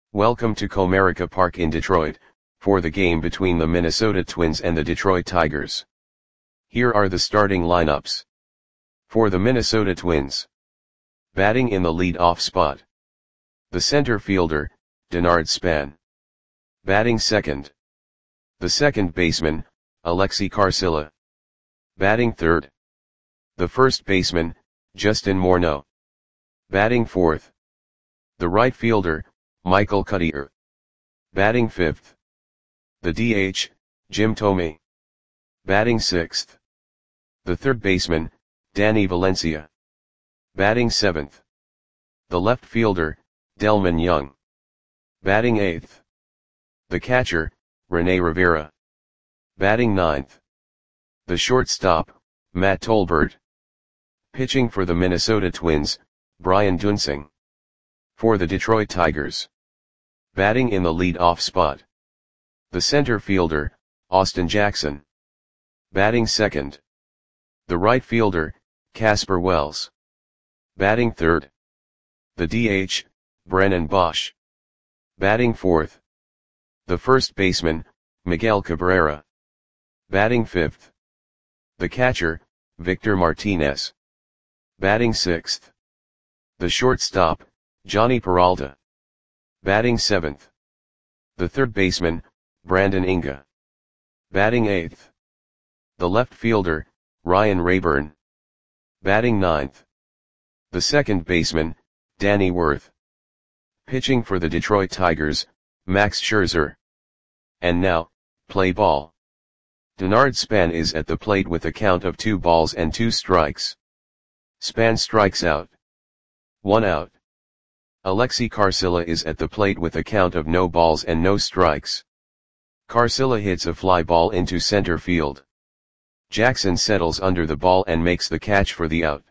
Welcome to Comerica Park in Detroit, for the game between the Minnesota Twins and the Detroit Tigers. Here are the starting lineups. For the Minnesota Twins. Batting in the lead-off spot. The center fielder, Denard Span. Batting second. The second baseman, Alexi Carcilla. Batting third. The first baseman, Justin Morneau. Batting fourth. The right fielder, Michael Cuddyer. Batting fifth. The DH, Jim Thome. Batting sixth. The third baseman, Danny Valencia. Batting seventh. The left fielder, Delmon Young. Batting eighth. The catcher, Rene Rivera. Batting ninth. The shortstop, Matt Tolbert. Pitching for the Minnesota Twins, Brian Duensing. For the Detroit Tigers. Batting in the lead-off spot. The center fielder, Austin Jackson. Batting second. The right fielder, Casper Wells. Batting third. The DH, Brennan Bosch. Batting fourth. The first baseman, Miguel Cabrera. Batting fifth. The catcher, Victor Martinez. Batting sixth. The shortstop, Johnny Peralta. Batting seventh. The third baseman, Brandon Inga. Batting eighth. The left fielder, Ryan Rayburn. Batting ninth. The second baseman, Danny Worth. Pitching for the Detroit Tigers, Max Scherzer. And now, play ball. Denard Span is at the plate with a count of 2 balls and 2 strikes. Span strikes out. 1 out. Alexi Carcilla is at the plate with a count of no balls and no strikes. Carcilla hits a fly ball into center field. Jackson settles under the ball and makes the catch for the out.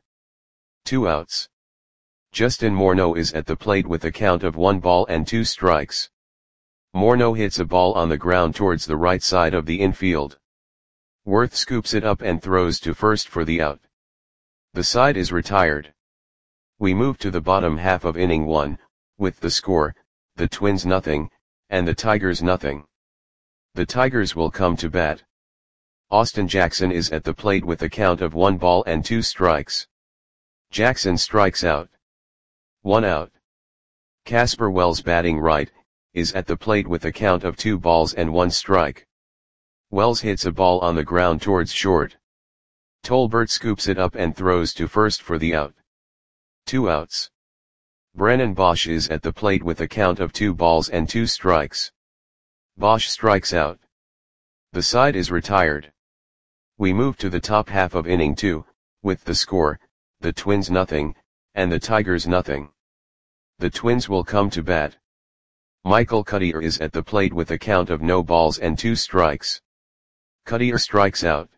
2 outs. Justin Morneau is at the plate with a count of 1 ball and 2 strikes. Morneau hits a ball on the ground towards the right side of the infield. Worth scoops it up and throws to first for the out. The side is retired. We move to the bottom half of inning 1, with the score, the Twins nothing, and the Tigers nothing. The Tigers will come to bat. Austin Jackson is at the plate with a count of 1 ball and 2 strikes. Jackson strikes out. 1 out. Casper Wells, batting right, is at the plate with a count of 2 balls and 1 strike. Wells hits a ball on the ground towards short. Tolbert scoops it up and throws to first for the out. 2 outs. Brennan Bosch is at the plate with a count of 2 balls and 2 strikes. Bosch strikes out. The side is retired. We move to the top half of inning 2, with the score, the Twins nothing, and the Tigers nothing. The Twins will come to bat. Michael Cuddyer is at the plate with a count of no balls and 2 strikes. Cuddyer strikes out.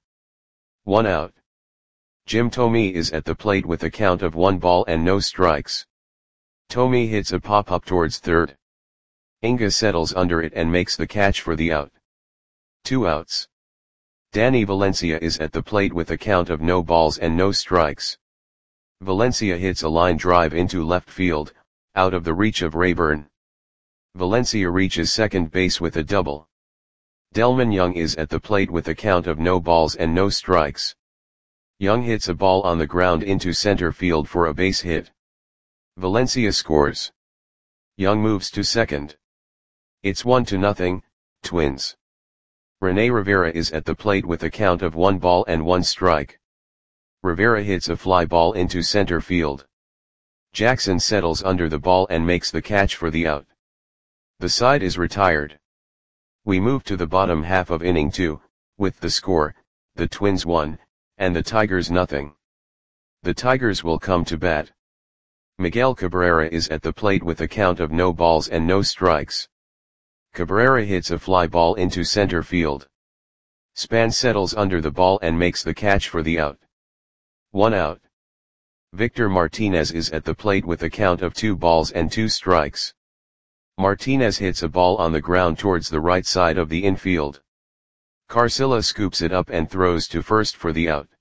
1 out. Jim Thome is at the plate with a count of 1 ball and no strikes. Thome hits a pop-up towards third. Inga settles under it and makes the catch for the out. 2 outs. Danny Valencia is at the plate with a count of no balls and no strikes. Valencia hits a line drive into left field, out of the reach of Rayburn. Valencia reaches second base with a double. Delmon Young is at the plate with a count of no balls and no strikes. Young hits a ball on the ground into center field for a base hit. Valencia scores. Young moves to second. It's 1-0, Twins. Rene Rivera is at the plate with a count of 1 ball and 1 strike. Rivera hits a fly ball into center field. Jackson settles under the ball and makes the catch for the out. The side is retired. We move to the bottom half of inning 2, with the score, the Twins 1, and the Tigers nothing. The Tigers will come to bat. Miguel Cabrera is at the plate with a count of no balls and no strikes. Cabrera hits a fly ball into center field. Span settles under the ball and makes the catch for the out. 1 out. Victor Martinez is at the plate with a count of 2 balls and 2 strikes. Martinez hits a ball on the ground towards the right side of the infield. Carcilla scoops it up and throws to first for the out.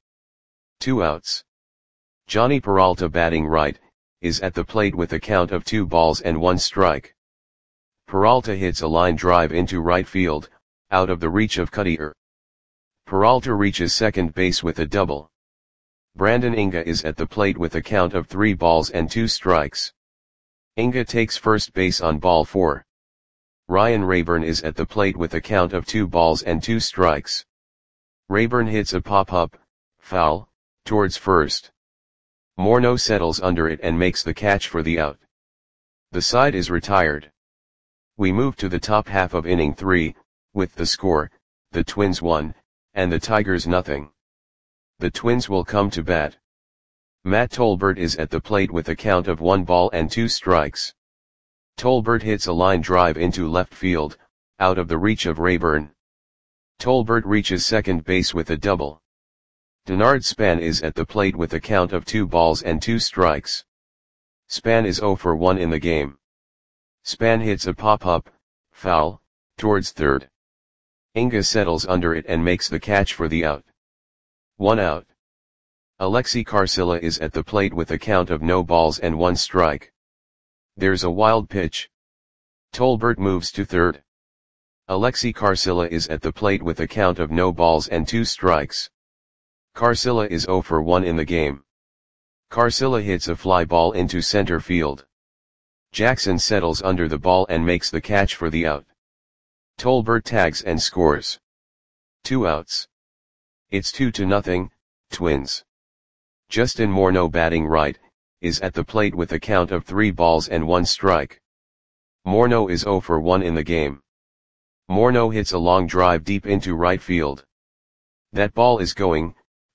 2 outs. Johnny Peralta, batting right, is at the plate with a count of 2 balls and 1 strike. Peralta hits a line drive into right field, out of the reach of Cutter. Peralta reaches second base with a double. Brandon Inga is at the plate with a count of 3 balls and 2 strikes. Inga takes first base on ball 4. Ryan Rayburn is at the plate with a count of 2 balls and 2 strikes. Rayburn hits a pop-up, foul, towards first. Morneau settles under it and makes the catch for the out. The side is retired. We move to the top half of inning 3, with the score, the Twins 1, and the Tigers nothing. The Twins will come to bat. Matt Tolbert is at the plate with a count of 1 ball and 2 strikes. Tolbert hits a line drive into left field, out of the reach of Rayburn. Tolbert reaches second base with a double. Denard Span is at the plate with a count of 2 balls and 2 strikes. Span is 0 for 1 in the game. Span hits a pop-up, foul, towards third. Inga settles under it and makes the catch for the out. 1 out. Alexi Carcilla is at the plate with a count of no balls and 1 strike. There's a wild pitch. Tolbert moves to third. Alexi Carcilla is at the plate with a count of no balls and 2 strikes. Carcilla is 0 for 1 in the game. Carcilla hits a fly ball into center field. Jackson settles under the ball and makes the catch for the out. Tolbert tags and scores. 2 outs. It's 2-0, Twins. Justin Morneau, batting right, is at the plate with a count of 3 balls and 1 strike. Morneau is 0 for 1 in the game. Morneau hits a long drive deep into right field. That ball is gone.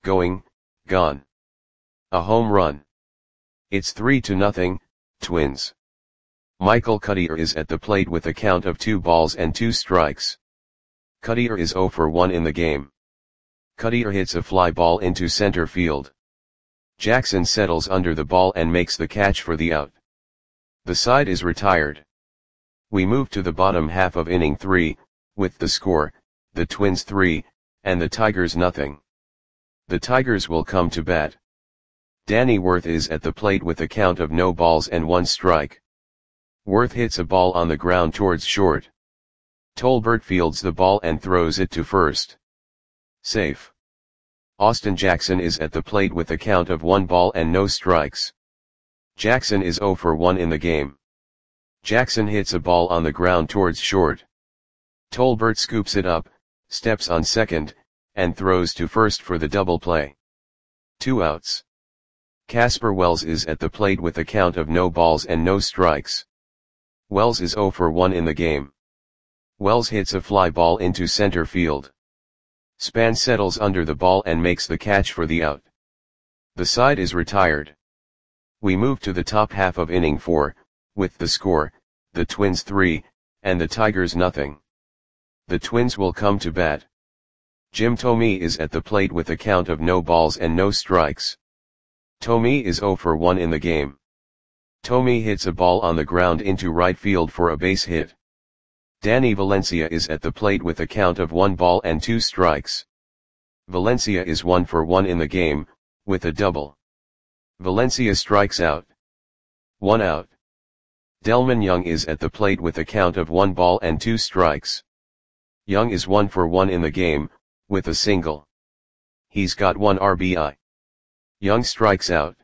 A home run. It's 3-0, Twins. Michael Cutter is at the plate with a count of 2 balls and 2 strikes. Cutter is 0 for 1 in the game. Cutter hits a fly ball into center field. Jackson settles under the ball and makes the catch for the out. The side is retired. We move to the bottom half of inning 3, with the score, the Twins 3, and the Tigers nothing. The Tigers will come to bat. Danny Worth is at the plate with a count of no balls and 1 strike. Worth hits a ball on the ground towards short. Tolbert fields the ball and throws it to first. Safe. Austin Jackson is at the plate with a count of 1 ball and no strikes. Jackson is 0 for 1 in the game. Jackson hits a ball on the ground towards short. Tolbert scoops it up, steps on second, and throws to first for the double play. 2 outs. Casper Wells is at the plate with a count of no balls and no strikes. Wells is 0 for 1 in the game. Wells hits a fly ball into center field. Span settles under the ball and makes the catch for the out. The side is retired. We move to the top half of inning 4, with the score, the Twins 3, and the Tigers nothing. The Twins will come to bat. Jim Thome is at the plate with a count of no balls and no strikes. Thome is 0 for 1 in the game. Thome hits a ball on the ground into right field for a base hit. Danny Valencia is at the plate with a count of 1 ball and 2 strikes. Valencia is 1 for 1 in the game, with a double. Valencia strikes out. 1 out. Delman Young is at the plate with a count of 1 ball and 2 strikes. Young is 1 for 1 in the game, with a single. He's got 1 RBI. Young strikes out.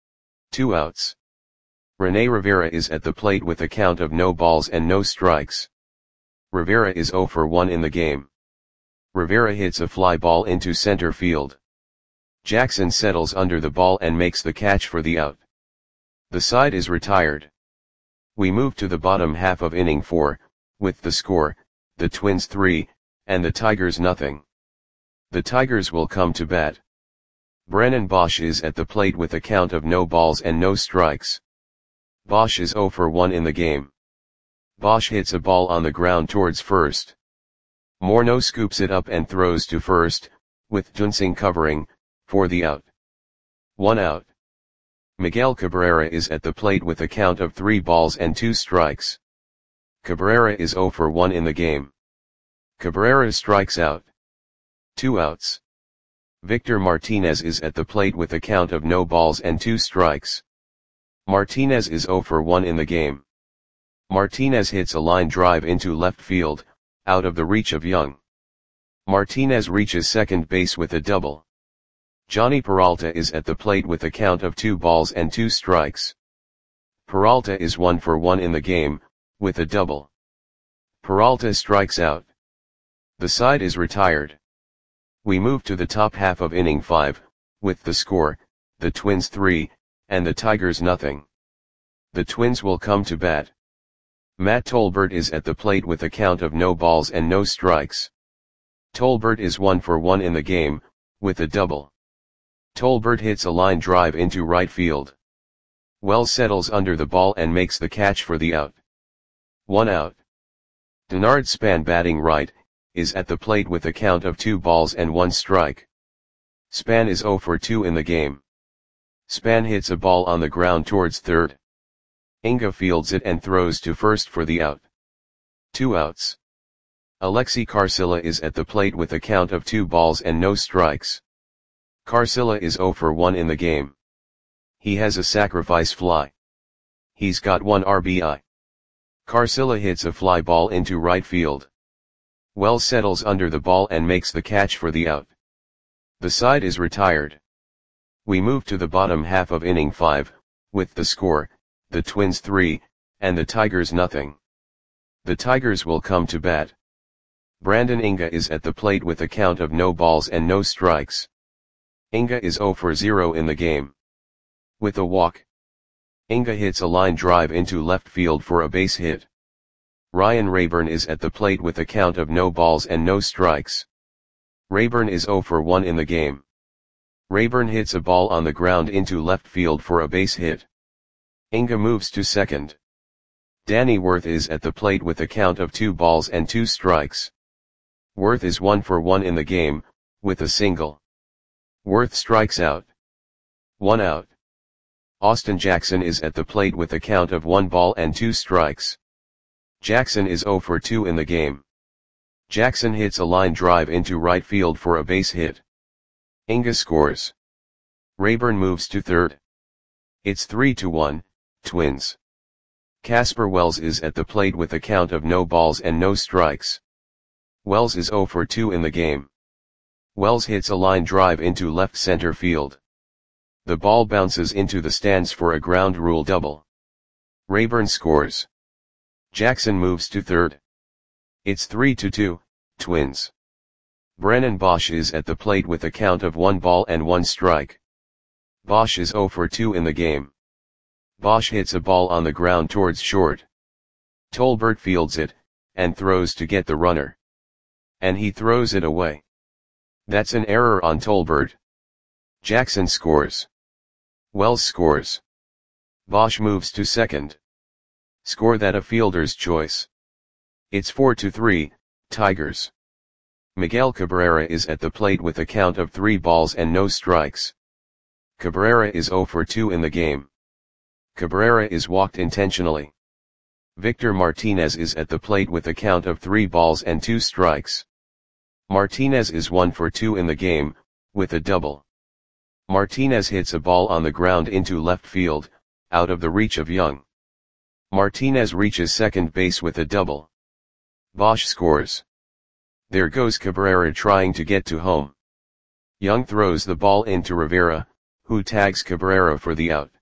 2 outs. Rene Rivera is at the plate with a count of no balls and no strikes. Rivera is 0 for 1 in the game. Rivera hits a fly ball into center field. Jackson settles under the ball and makes the catch for the out. The side is retired. We move to the bottom half of inning 4, with the score, the Twins 3, and the Tigers nothing. The Tigers will come to bat. Brennan Bosch is at the plate with a count of no balls and no strikes. Bosch is 0 for 1 in the game. Bosch hits a ball on the ground towards first. Morneau scoops it up and throws to first, with Dunsing covering, for the out. 1 out. Miguel Cabrera is at the plate with a count of 3 balls and 2 strikes. Cabrera is 0 for 1 in the game. Cabrera strikes out. 2 outs. Victor Martinez is at the plate with a count of no balls and 2 strikes. Martinez is 0 for 1 in the game. Martinez hits a line drive into left field, out of the reach of Young. Martinez reaches second base with a double. Johnny Peralta is at the plate with a count of 2 balls and 2 strikes. Peralta is 1 for 1 in the game, with a double. Peralta strikes out. The side is retired. We move to the top half of inning 5, with the score, the Twins 3, and the Tigers nothing. The Twins will come to bat. Matt Tolbert is at the plate with a count of no balls and no strikes. Tolbert is 1 for 1 in the game, with a double. Tolbert hits a line drive into right field. Wells settles under the ball and makes the catch for the out. 1 out. Denard Span, batting right, is at the plate with a count of 2 balls and 1 strike. Span is 0 for 2 in the game. Span hits a ball on the ground towards third. Inga fields it and throws to first for the out. 2 outs. Alexi Carcilla is at the plate with a count of 2 balls and no strikes. Carcilla is 0 for 1 in the game. He has a sacrifice fly. He's got 1 RBI. Carcilla hits a fly ball into right field. Wells settles under the ball and makes the catch for the out. The side is retired. We move to the bottom half of inning 5, with the score, the Twins 3, and the Tigers nothing. The Tigers will come to bat. Brandon Inga is at the plate with a count of no balls and no strikes. Inga is 0 for 0 in the game. With a walk. Inga hits a line drive into left field for a base hit. Ryan Rayburn is at the plate with a count of no balls and no strikes. Rayburn is 0 for 1 in the game. Rayburn hits a ball on the ground into left field for a base hit. Inga moves to second. Danny Worth is at the plate with a count of 2 balls and 2 strikes. Worth is 1 for 1 in the game, with a single. Worth strikes out. 1 out. Austin Jackson is at the plate with a count of 1 ball and 2 strikes. Jackson is 0 for 2 in the game. Jackson hits a line drive into right field for a base hit. Inga scores. Rayburn moves to third. It's 3-1, Twins. Casper Wells is at the plate with a count of no balls and no strikes. Wells is 0 for 2 in the game. Wells hits a line drive into left center field. The ball bounces into the stands for a ground rule double. Rayburn scores. Jackson moves to third. It's 3-2, Twins. Brennan Bosch is at the plate with a count of 1 ball and 1 strike. Bosch is 0 for 2 in the game. Bosch hits a ball on the ground towards short. Tolbert fields it, and throws to get the runner. And he throws it away. That's an error on Tolbert. Jackson scores. Wells scores. Bosch moves to second. Score that a fielder's choice. It's 4-3, Tigers. Miguel Cabrera is at the plate with a count of 3 balls and no strikes. Cabrera is 0 for 2 in the game. Cabrera is walked intentionally. Victor Martinez is at the plate with a count of 3 balls and 2 strikes. Martinez is 1 for 2 in the game, with a double. Martinez hits a ball on the ground into left field, out of the reach of Young. Martinez reaches second base with a double. Bosch scores. There goes Cabrera trying to get to home. Young throws the ball into Rivera, who tags Cabrera for the out.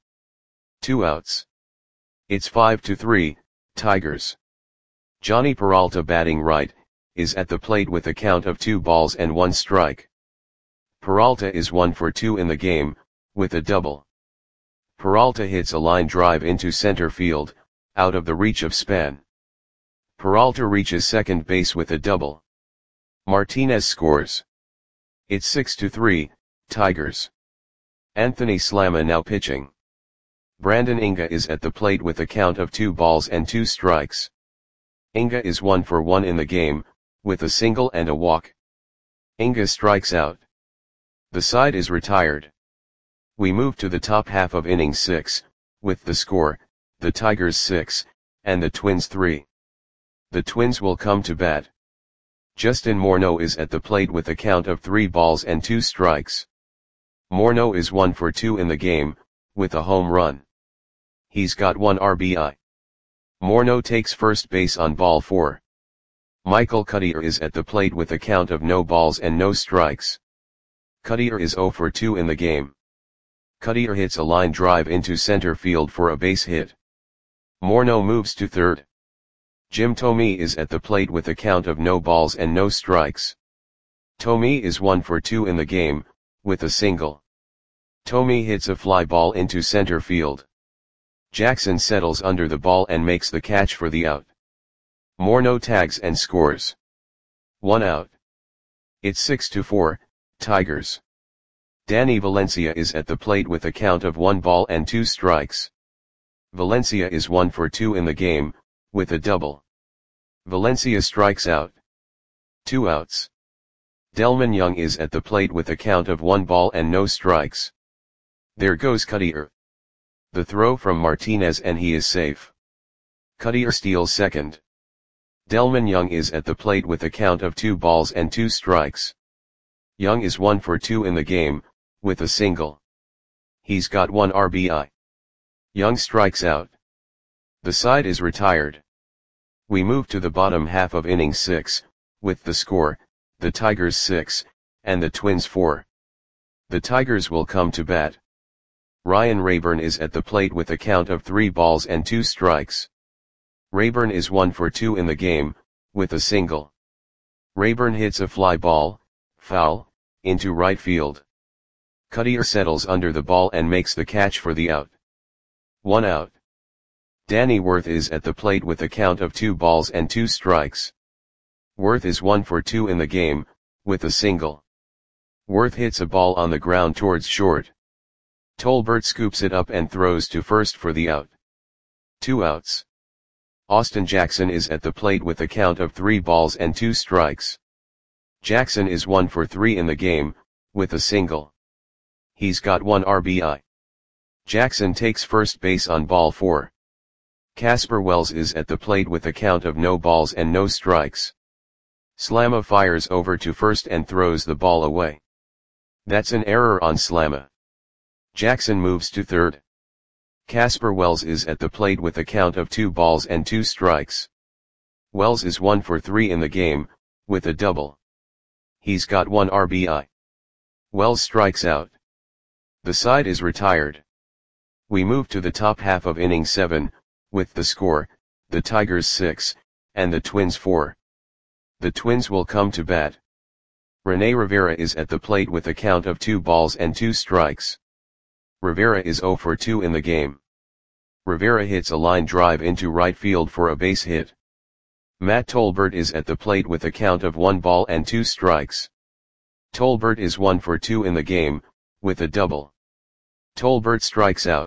2 outs. It's 5-3, Tigers. Johnny Peralta, batting right, is at the plate with a count of 2 balls and 1 strike. Peralta is 1 for 2 in the game, with a double. Peralta hits a line drive into center field, out of the reach of Span. Peralta reaches second base with a double. Martinez scores. It's 6-3, Tigers. Anthony Slama now pitching. Brandon Inga is at the plate with a count of 2 balls and 2 strikes. Inga is 1 for 1 in the game, with a single and a walk. Inga strikes out. The side is retired. We move to the top half of inning 6, with the score, the Tigers 6, and the Twins 3. The Twins will come to bat. Justin Morneau is at the plate with a count of 3 balls and 2 strikes. Morneau is 1 for 2 in the game, with a home run. He's got 1 RBI. Morneau takes first base on ball 4. Michael Cuddyer is at the plate with a count of no balls and no strikes. Cuddyer is 0 for 2 in the game. Cuddyer hits a line drive into center field for a base hit. Morneau moves to third. Jim Thome is at the plate with a count of no balls and no strikes. Thome is 1 for 2 in the game, with a single. Thome hits a fly ball into center field. Jackson settles under the ball and makes the catch for the out. Morneau tags and scores. 1 out. It's 6-4, Tigers. Danny Valencia is at the plate with a count of 1 ball and 2 strikes. Valencia is 1 for 2 in the game, with a double. Valencia strikes out. 2 outs. Delmon Young is at the plate with a count of 1 ball and no strikes. There goes Cuddyer. The throw from Martinez and he is safe. Cuddyer steals second. Delmon Young is at the plate with a count of 2 balls and 2 strikes. Young is 1 for 2 in the game, with a single. He's got 1 RBI. Young strikes out. The side is retired. We move to the bottom half of inning 6, with the score, the Tigers 6, and the Twins 4. The Tigers will come to bat. Ryan Rayburn is at the plate with a count of 3 balls and 2 strikes. Rayburn is 1 for 2 in the game, with a single. Rayburn hits a fly ball, foul, into right field. Cuddyer settles under the ball and makes the catch for the out. 1 out. Danny Worth is at the plate with a count of 2 balls and 2 strikes. Worth is 1 for 2 in the game, with a single. Worth hits a ball on the ground towards short. Tolbert scoops it up and throws to first for the out. 2 outs. Austin Jackson is at the plate with a count of 3 balls and 2 strikes. Jackson is 1 for 3 in the game, with a single. He's got 1 RBI. Jackson takes first base on ball 4. Casper Wells is at the plate with a count of no balls and no strikes. Slamma fires over to first and throws the ball away. That's an error on Slamma. Jackson moves to third. Casper Wells is at the plate with a count of 2 balls and 2 strikes. Wells is 1 for 3 in the game, with a double. He's got 1 RBI. Wells strikes out. The side is retired. We move to the top half of inning 7, with the score, the Tigers 6, and the Twins 4. The Twins will come to bat. Rene Rivera is at the plate with a count of 2 balls and 2 strikes. Rivera is 0 for 2 in the game. Rivera hits a line drive into right field for a base hit. Matt Tolbert is at the plate with a count of 1 ball and 2 strikes. Tolbert is 1 for 2 in the game, with a double. Tolbert strikes out.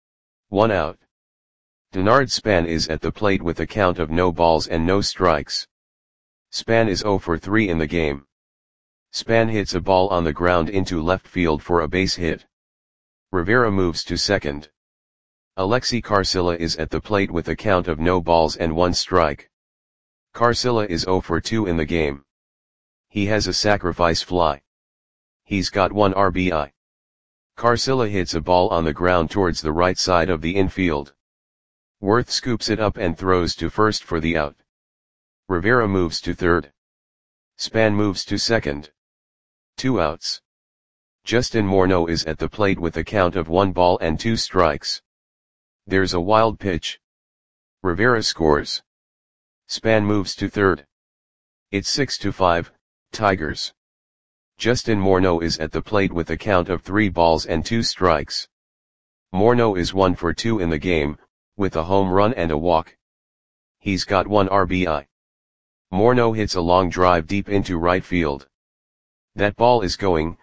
1 out. Denard Span is at the plate with a count of no balls and no strikes. Span is 0 for 3 in the game. Span hits a ball on the ground into left field for a base hit. Rivera moves to second. Alexi Carcilla is at the plate with a count of no balls and 1 strike. Carcilla is 0 for 2 in the game. He has a sacrifice fly. He's got 1 RBI. Carcilla hits a ball on the ground towards the right side of the infield. Worth scoops it up and throws to first for the out. Rivera moves to third. Span moves to second. 2 outs. Justin Morneau is at the plate with a count of 1 ball and 2 strikes. There's a wild pitch. Rivera scores. Span moves to third. It's 6-5, Tigers. Justin Morneau is at the plate with a count of 3 balls and 2 strikes. Morneau is 1 for 2 in the game, with a home run and a walk. He's got 1 RBI. Morneau hits a long drive deep into right field. That ball is gone.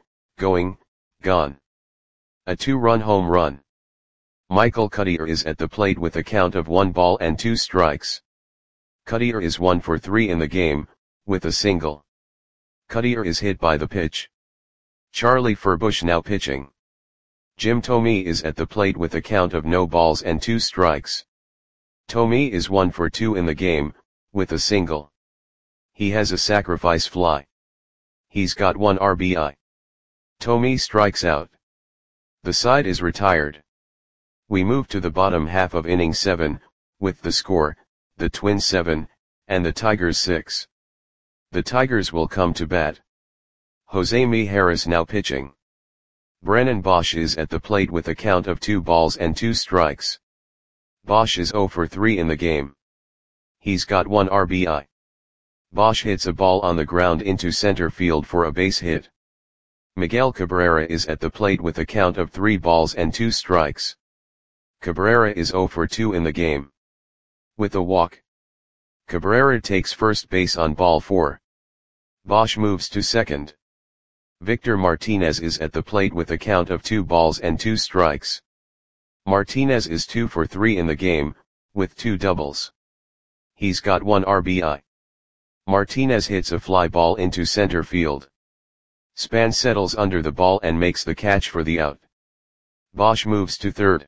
A 2-run home run. Michael Cuddyer is at the plate with a count of 1 ball and 2 strikes. Cuddyer is 1 for 3 in the game, with a single. Cuddyer is hit by the pitch. Charlie Furbush now pitching. Jim Thome is at the plate with a count of no balls and 2 strikes. Thome is 1 for 2 in the game, with a single. He has a sacrifice fly. He's got 1 RBI. Thome strikes out. The side is retired. We move to the bottom half of inning 7, with the score, the Twins 7, and the Tigers 6. The Tigers will come to bat. Jose Mijares now pitching. Brennan Bosch is at the plate with a count of 2 balls and 2 strikes. Bosch is 0 for 3 in the game. He's got 1 RBI. Bosch hits a ball on the ground into center field for a base hit. Miguel Cabrera is at the plate with a count of 3 balls and 2 strikes. Cabrera is 0 for 2 in the game. With a walk. Cabrera takes first base on ball 4. Bosch moves to second. Victor Martinez is at the plate with a count of 2 balls and 2 strikes. Martinez is 2 for 3 in the game, with 2 doubles. He's got 1 RBI. Martinez hits a fly ball into center field. Span settles under the ball and makes the catch for the out. Bosch moves to third.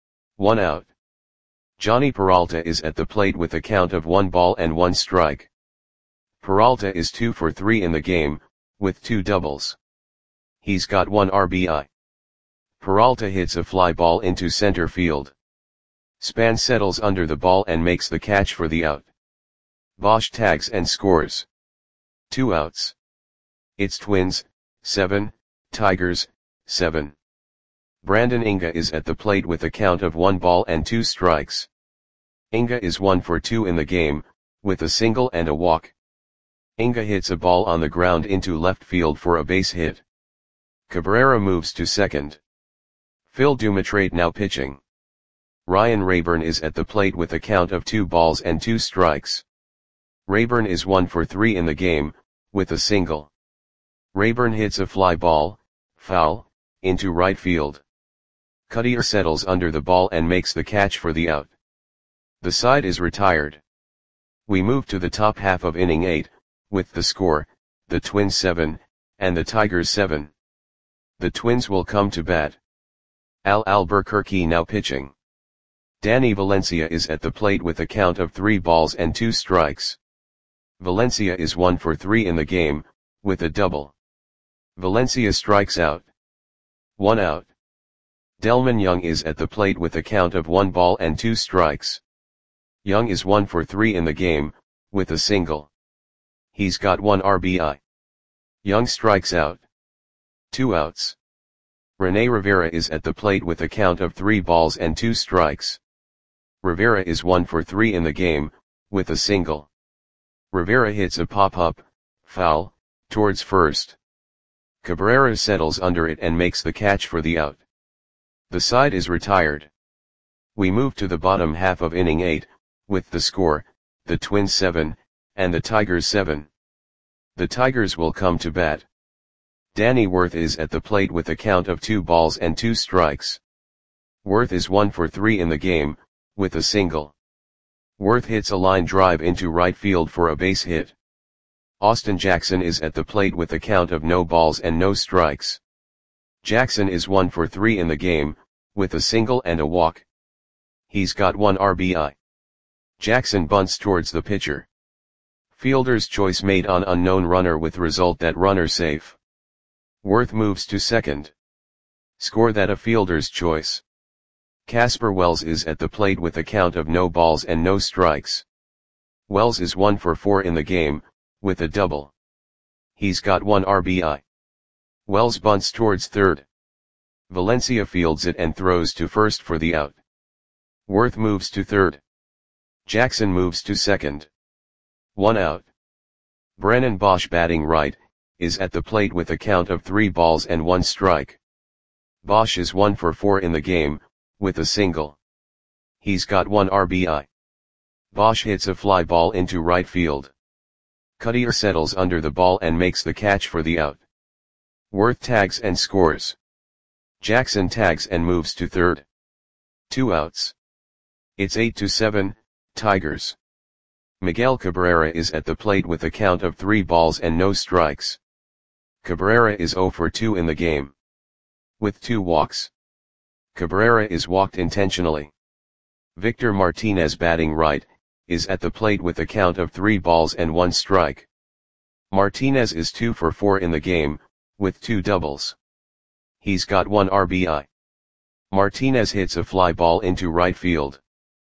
1 out. Johnny Peralta is at the plate with a count of 1 ball and 1 strike. Peralta is 2 for 3 in the game, with 2 doubles. He's got 1 RBI. Peralta hits a fly ball into center field. Span settles under the ball and makes the catch for the out. Bosch tags and scores. 2 outs. It's Twins, 7, Tigers, 7. Brandon Inga is at the plate with a count of 1 ball and 2 strikes. Inga is 1 for 2 in the game, with a single and a walk. Inga hits a ball on the ground into left field for a base hit. Cabrera moves to second. Phil Dumitrate now pitching. Ryan Rayburn is at the plate with a count of 2 balls and 2 strikes. Rayburn is 1 for 3 in the game, with a single. Rayburn hits a fly ball, foul, into right field. Cutter settles under the ball and makes the catch for the out. The side is retired. We move to the top half of inning 8, with the score, the Twins 7, and the Tigers 7. The Twins will come to bat. Al Albuquerque now pitching. Danny Valencia is at the plate with a count of 3 balls and 2 strikes. Valencia is 1 for 3 in the game, with a double. Valencia strikes out. 1 out. Delman Young is at the plate with a count of 1 ball and 2 strikes. Young is 1 for 3 in the game, with a single. He's got 1 RBI. Young strikes out. 2 outs. Rene Rivera is at the plate with a count of 3 balls and 2 strikes. Rivera is 1 for 3 in the game, with a single. Rivera hits a pop-up, foul, towards first. Cabrera settles under it and makes the catch for the out. The side is retired. We move to the bottom half of inning 8, with the score, the Twins 7, and the Tigers 7. The Tigers will come to bat. Danny Worth is at the plate with a count of 2 balls and 2 strikes. Worth is 1 for 3 in the game, with a single. Worth hits a line drive into right field for a base hit. Austin Jackson is at the plate with a count of no balls and no strikes. Jackson is 1 for 3 in the game, with a single and a walk. He's got 1 RBI. Jackson bunts towards the pitcher. Fielder's choice made on unknown runner with result that runner safe. Worth moves to second. Score that a fielder's choice. Casper Wells is at the plate with a count of no balls and no strikes. Wells is 1 for 4 in the game, with a double. He's got 1 RBI. Wells bunts towards third. Valencia fields it and throws to first for the out. Worth moves to third. Jackson moves to second. 1 out. Brennan Bosch batting right, is at the plate with a count of 3 balls and 1 strike. Bosch is 1 for 4 in the game, with a single. He's got 1 RBI. Bosch hits a fly ball into right field. Cutter settles under the ball and makes the catch for the out. Worth tags and scores. Jackson tags and moves to third. 2 outs. It's 8-7, Tigers. Miguel Cabrera is at the plate with a count of 3 balls and no strikes. Cabrera is 0 for 2 in the game. With 2 walks. Cabrera is walked intentionally. Victor Martinez batting right, is at the plate with a count of 3 balls and 1 strike. Martinez is 2 for 4 in the game, with 2 doubles. He's got 1 RBI. Martinez hits a fly ball into right field.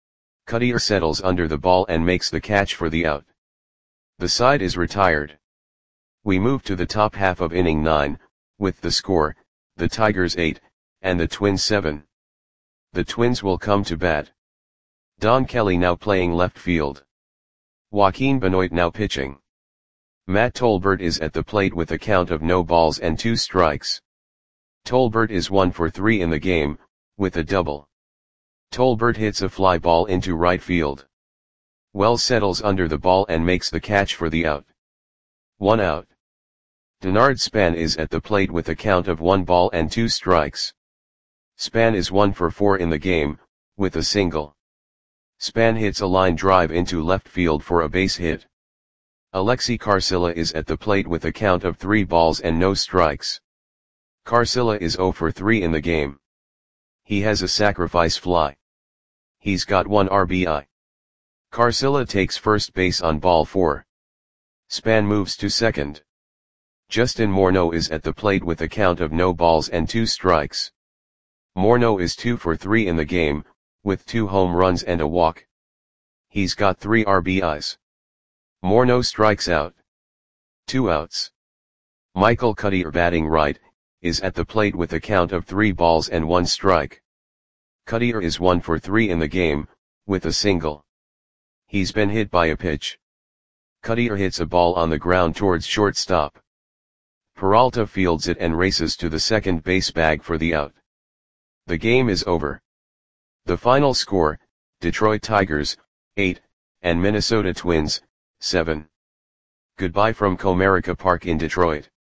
Cuttier settles under the ball and makes the catch for the out. The side is retired. We move to the top half of inning 9, with the score, the Tigers 8, and the Twins 7. The Twins will come to bat. Don Kelly now playing left field. Joaquin Benoit now pitching. Matt Tolbert is at the plate with a count of no balls and 2 strikes. Tolbert is 1 for 3 in the game, with a double. Tolbert hits a fly ball into right field. Wells settles under the ball and makes the catch for the out. 1 out. Denard Span is at the plate with a count of 1 ball and 2 strikes. Span is 1 for 4 in the game, with a single. Span hits a line drive into left field for a base hit. Alexi Carcilla is at the plate with a count of 3 balls and no strikes. Carcilla is 0 for 3 in the game. He has a sacrifice fly. He's got 1 RBI. Carcilla takes first base on ball 4. Span moves to second. Justin Morneau is at the plate with a count of no balls and 2 strikes. Morneau is 2 for 3 in the game, with 2 home runs and a walk. He's got 3 RBIs. Morneau strikes out. 2 outs. Michael Cuttier batting right, is at the plate with a count of 3 balls and 1 strike. Cuttier is 1 for 3 in the game, with a single. He's been hit by a pitch. Cuttier hits a ball on the ground towards shortstop. Peralta fields it and races to the second base bag for the out. The game is over. The final score, Detroit Tigers, 8, and Minnesota Twins, 7. Goodbye from Comerica Park in Detroit.